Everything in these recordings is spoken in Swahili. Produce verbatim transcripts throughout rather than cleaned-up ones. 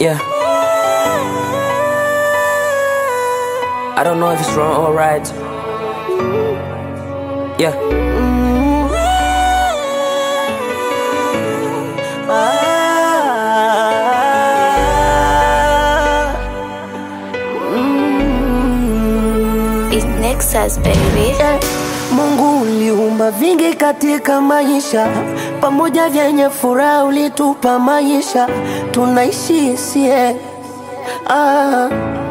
Yeah. I don't know if it's wrong or right. Yeah. It's Nexus, baby. Yeah. Mungu uliumba vingi katika maisha, pamoja vyenye furaha ulitupa maisha tunaishi sie. Ah.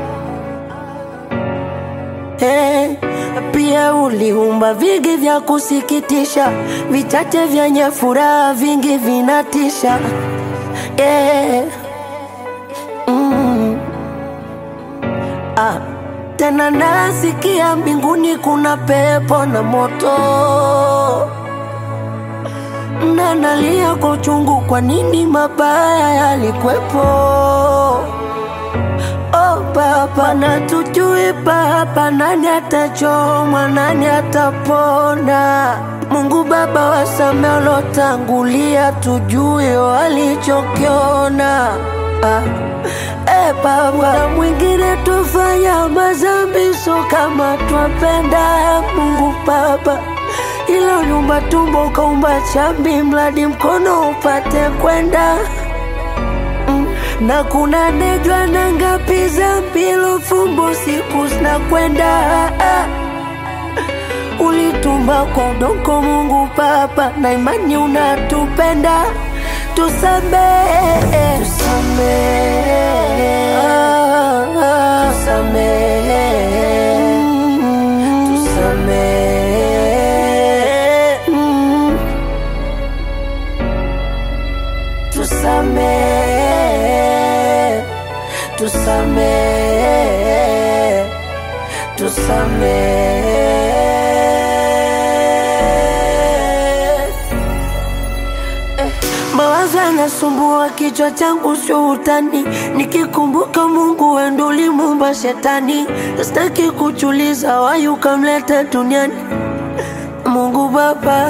Hey. Pia uliumba vingi vya kusikitisha, vichache vyenye furaha vingi vinatisha. Yeah. Mm. Ah. Tena nasikia mbinguni kuna pepo na moto, na nalia kwa uchungu, kwa nini mabaya yalikwepo? Oh Baba, na tujui Baba, nani atachomwa, nani atapona? Mungu Baba, wasamehe waliotangulia, tujue walichokiona. Ah. Eh Baba, na mwingine tufanya mazambi, so kama twapenda Mungu Baba, ila uliumba tumbo ukaumba chambi, mradi mkono upate kwenda. mm. Na kuna nejwa na ngapi zambi, lufumbo siku zinakwenda. ah. Ulitumba kwa udongo Mungu Baba, na imani unatupenda. Tusamehe, tusamehe, ah, ah, tusamehe, mm, tusamehe, mm, tusamehe, tusamehe, tusamehe. Mawazo yanasumbua kichwa changu, sio utani. Nikikumbuka Mungu ndo ulimuumba shetani, sitaki kuchuliza wapi ukamleta duniani. Mungu Baba,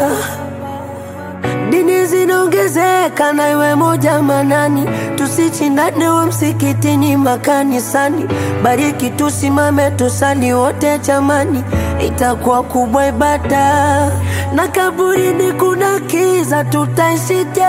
dini zinaongezeka na iwe moja manani, tusichindane wa msikitini makanisani. Bariki tusimame tusali wote chamani, itakuwa kubwa ibada. Na kaburini kuna kiza, tutaishije?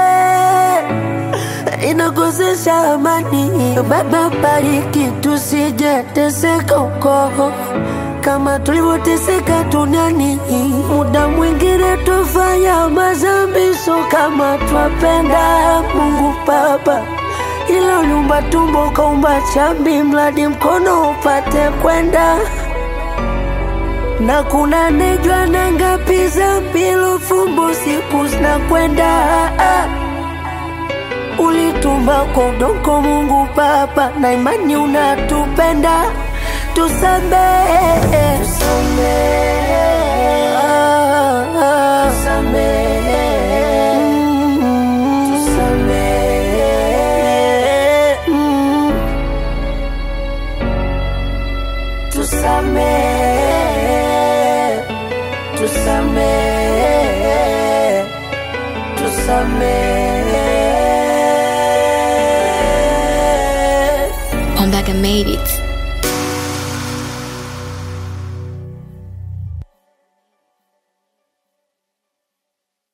Inakosesha amani. Baba, bariki tusije teseka uko kama tulivyoteseka duniani. Muda mwingine tufanya mazambi, so kama twapenda Mungu Baba, ila uliumba tumbo ukaumba chambi, mradi mkono upate kwenda. Na kuna nejwa na ngapi zambi, lufumbo siku zinakwenda. ah. Ulitumba kwa udongo Mungu Baba, na imani unatupenda. Tusamehe, tusamehe, ah, ah, tusamehe, mm, tusamehe, mm, tusamehe, tusamehe, tusamehe.